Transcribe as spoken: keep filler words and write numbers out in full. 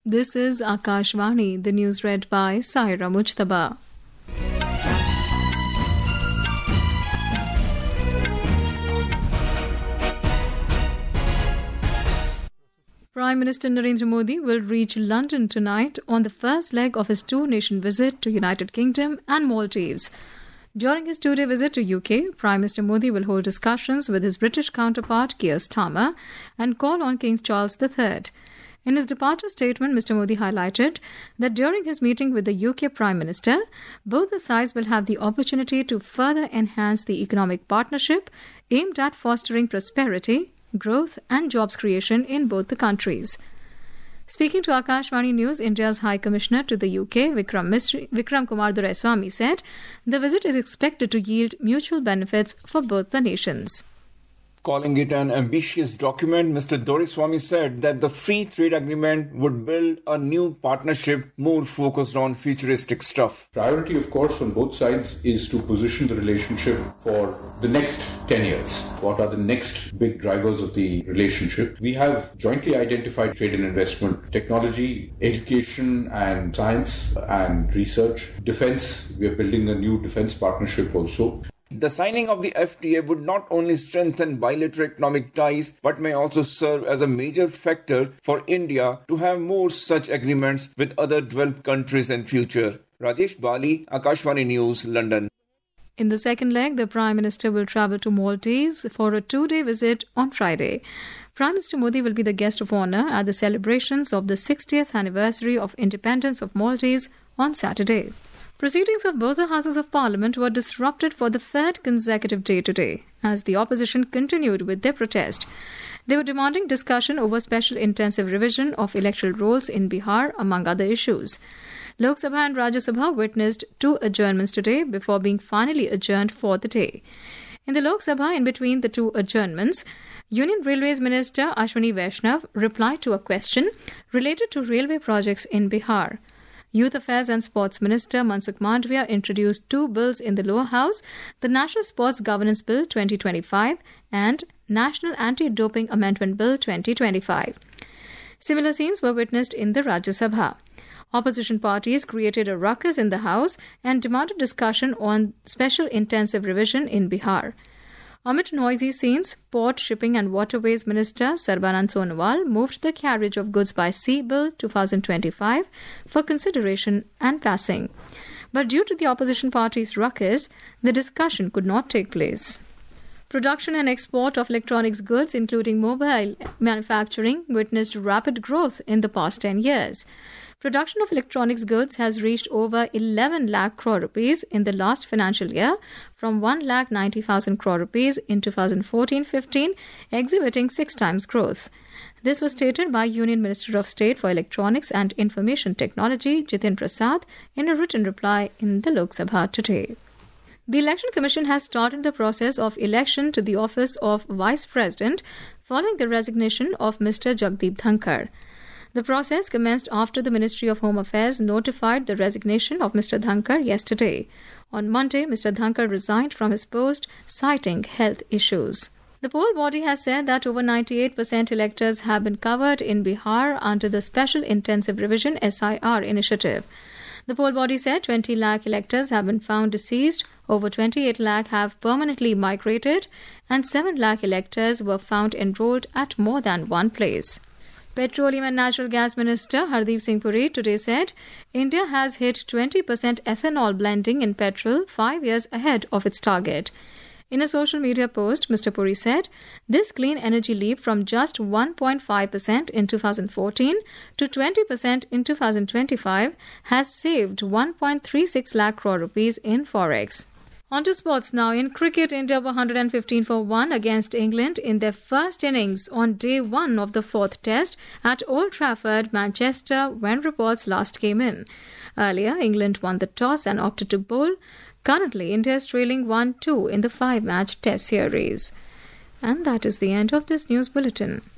This is Akashvani, the news read by Saira Mujtaba. Prime Minister Narendra Modi will reach London tonight on the first leg of his two-nation visit to United Kingdom and Maldives. During his two-day visit to U K, Prime Minister Modi will hold discussions with his British counterpart Keir Starmer and call on King Charles the Third. In his departure statement, Mister Modi highlighted that during his meeting with the U K Prime Minister, both the sides will have the opportunity to further enhance the economic partnership aimed at fostering prosperity, growth and jobs creation in both the countries. Speaking to Akashvani News, India's High Commissioner to the U K, Vikram, Misri, Vikram Kumar Doraiswamy, said the visit is expected to yield mutual benefits for both the nations. Calling it an ambitious document, Mister Doraiswamy said that the free trade agreement would build a new partnership more focused on futuristic stuff. Priority, of course, on both sides is to position the relationship for the next ten years. What are the next big drivers of the relationship? We have jointly identified trade and investment, technology, education and science and research, defense. We are building a new defense partnership also. The signing of the F T A would not only strengthen bilateral economic ties, but may also serve as a major factor for India to have more such agreements with other developed countries in future. Rajesh Bali, Akashvani News, London. In the second leg, the Prime Minister will travel to Maldives for a two-day visit on Friday. Prime Minister Modi will be the guest of honour at the celebrations of the sixtieth anniversary of independence of Maldives on Saturday. Proceedings of both the Houses of Parliament were disrupted for the third consecutive day today, as the opposition continued with their protest. They were demanding discussion over special intensive revision of electoral rolls in Bihar, among other issues. Lok Sabha and Rajya Sabha witnessed two adjournments today before being finally adjourned for the day. In the Lok Sabha, in between the two adjournments, Union Railways Minister Ashwini Vaishnav replied to a question related to railway projects in Bihar. Youth Affairs and Sports Minister Mansukh Mandavia introduced two bills in the lower house, the National Sports Governance Bill twenty twenty-five and National Anti-Doping Amendment Bill twenty twenty-five. Similar scenes were witnessed in the Rajya Sabha. Opposition parties created a ruckus in the House and demanded discussion on special intensive revision in Bihar. Amid noisy scenes, Port, Shipping and Waterways Minister Sarbanand Sonowal moved the Carriage of Goods by Sea Bill twenty twenty-five for consideration and passing. But due to the opposition party's ruckus, the discussion could not take place. Production and export of electronics goods, including mobile manufacturing, witnessed rapid growth in the past ten years. Production of electronics goods has reached over eleven lakh crore rupees in the last financial year from one lakh ninety thousand crore rupees in two thousand fourteen fifteen, exhibiting six times growth. This was stated by Union Minister of State for Electronics and Information Technology, Jitin Prasad, in a written reply in the Lok Sabha today. The Election Commission has started the process of election to the office of Vice President following the resignation of Mister Jagdeep Dhankar. The process commenced after the Ministry of Home Affairs notified the resignation of Mister Dhankar yesterday. On Monday, Mister Dhankar resigned from his post, citing health issues. The poll body has said that over ninety-eight percent electors have been covered in Bihar under the Special Intensive Revision S I R initiative. The poll body said twenty lakh electors have been found deceased, over twenty-eight lakh have permanently migrated, and seven lakh electors were found enrolled at more than one place. Petroleum and Natural Gas Minister Hardeep Singh Puri today said India has hit twenty percent ethanol blending in petrol five years ahead of its target. In a social media post, Mister Puri said this clean energy leap from just one point five percent in two thousand fourteen to twenty percent in two thousand twenty-five has saved one point three six lakh crore rupees in forex. On to sports now. In cricket, India were one hundred fifteen for one against England in their first innings on day one of the fourth test at Old Trafford, Manchester, when reports last came in. Earlier, England won the toss and opted to bowl. Currently, India is trailing one two in the five-match test series. And that is the end of this news bulletin.